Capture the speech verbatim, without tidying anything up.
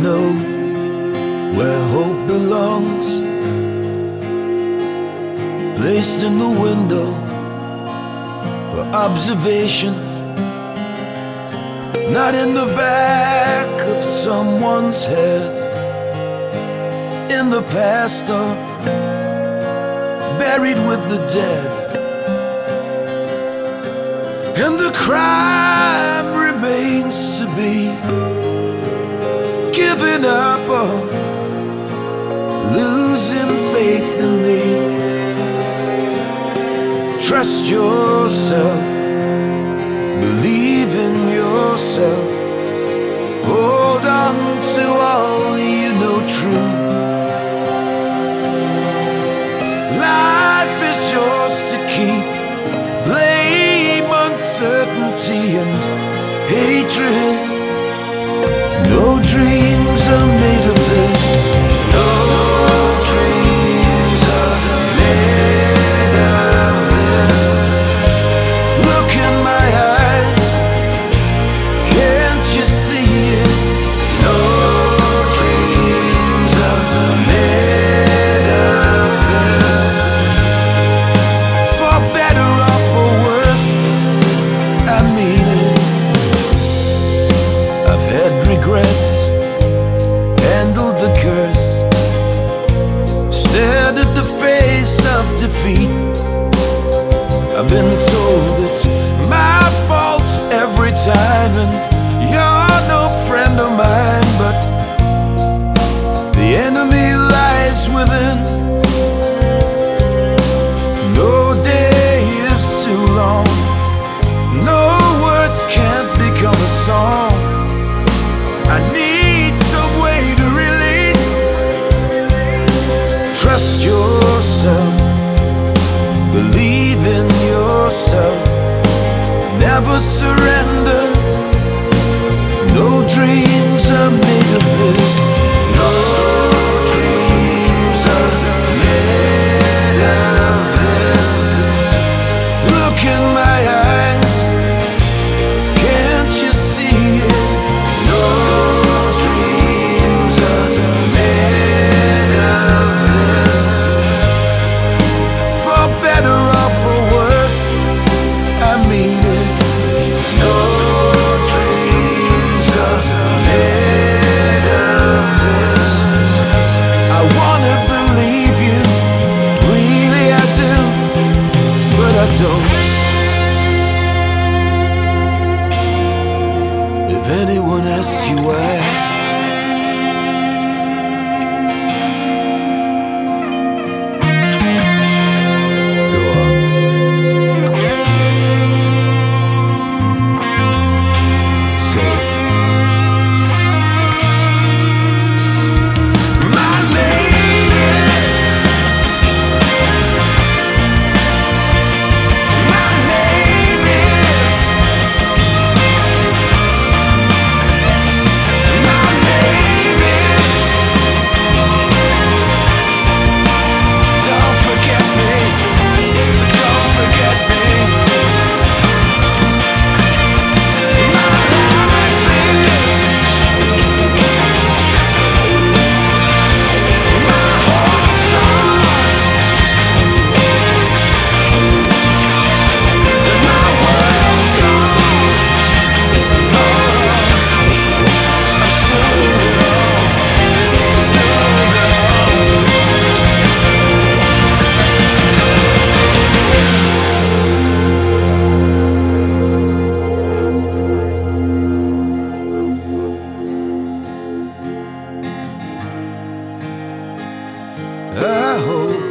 know where hope belongs, placed in the window for observation, not in the back of someone's head, in the past or buried with the dead. And the crime remains to be giving up or losing faith in thee. Trust yourself, believe in yourself, hold on to all you know true. Life is yours to keep, blame uncertainty and hatred. No dreams are made of this. No dreams are made of this. Look in my eyes, can't you see it? No dreams are made of this. For better or for worse, I mean it. I've had regrets, handled the curse, stared at the face of defeat. I've been told it's my fault every time, and you're no friend of mine, but the enemy lies within. No day is too long, no words can't become a song. I need some way to release. Trust yourself, believe in yourself, never surrender. No dreams are made of this. No dreams are made of this. Look in my eyes, can't you see it? No dreams are made of this. For better or for worse, I mean it. No dreams are made of this. I wanna believe you, really I do, but I don't. If anyone asks you why, go on. Say it. My name is, my name is, my name is. Don't forget me, don't forget me. My life is, my whole song, my world's gone. I'm still alone, still alone. I hope